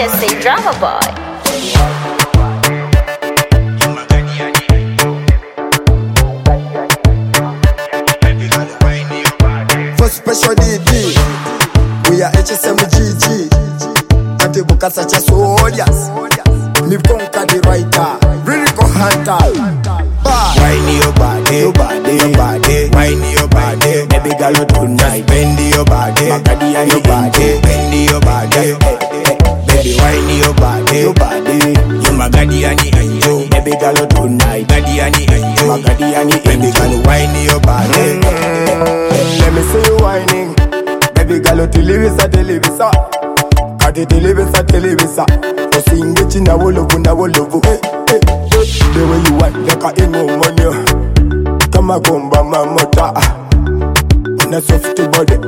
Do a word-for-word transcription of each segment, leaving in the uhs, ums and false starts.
S A Drama Boy. For special D D, we are H S M G G. Ati buka such a soldiers. Me conquer the writer, really go hunter. Whine your body, your body, your body. Whine your body, baby girl tonight. Bend your body, Makadi and your body. Bend your body, baby whine your body, your body. You Magadi and you, baby girl tonight. Magadi and you, Magadi and you, baby girl whine your body. Let me see you whining, baby girl tilibisa tilibisa. Kati tilibisa tilibisa. Osinge china wolovu na wolovu. The way you want like a ingo money. Kama gomba mamota. On a soft body,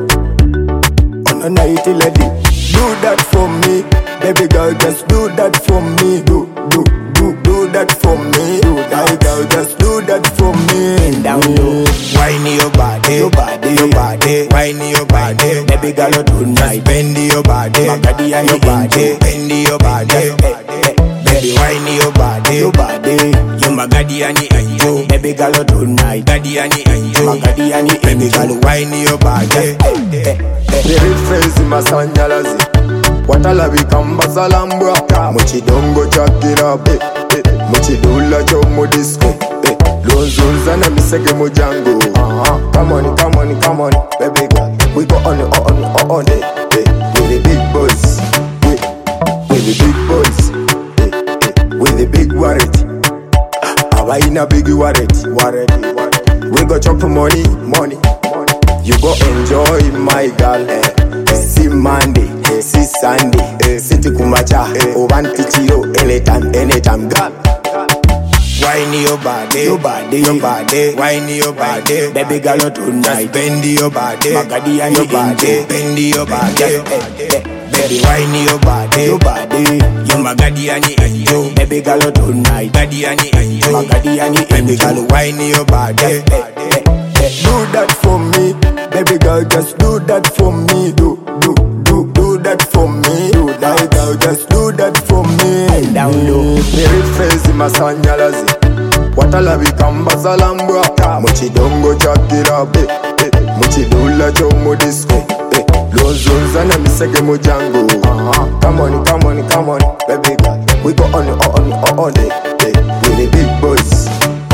on a nighty lady. Do that for me, baby girl, just do that for me. Do, do, do, do that for me. Do that, girl, just do that for me. Down low, whine your body, your body, your body. Whine your body, baby girl tonight. Bend your body, Makadi and your body. Bend your body, baby whine your body, your body. You Magadi and you, baby girl tonight. Magadi and you, Magadi and you, baby girl whine your body. Very face masanyalazi. Watala bikamba salambwa. Muchidongo chakirabe. Muchidula chomo disco. Lonzonza na misege mojango. Come on, come on, come on, baby girl. We go on it, on it, on it. With the big boys. With the big boys. With the big wallet. Awa in a big wallet. Wallet. We go chop money, money. You go enjoy my girl. See Monday, see Sunday, city kumacha. Ovanti chiro anytime, anytime, girl. Whine your body, your body, your body. Whine your body, baby girl tonight. Bend your body, Magadi and your body. Bend your body, baby whine your body, your body. You Magadi and you, baby girl tonight. Magadi and you, Magadi and you, baby girl whine your body. Do that for me, baby girl, just do that for me. Do, do, do, do that for me. Do that, girl, just do that for me. Down low, very face masanyalazi. Watala bikamba salambwa. Muchidongo chakirabe. Muchidula chomo disco. Lonzonza na misege mojango. Come on, come on, come on, baby girl. We go on it, on it, on it. With the big boys.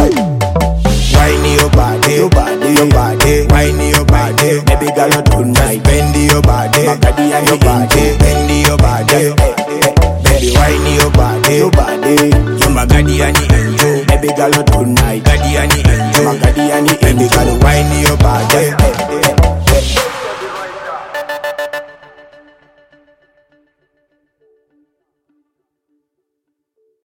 Whine your body, your body, your body. Whine your body, baby girl tonight. Bend your body, Magadi and your body. Bend your body, baby whine your body, your body. You Magadi and you, baby girl tonight. Magadi and you.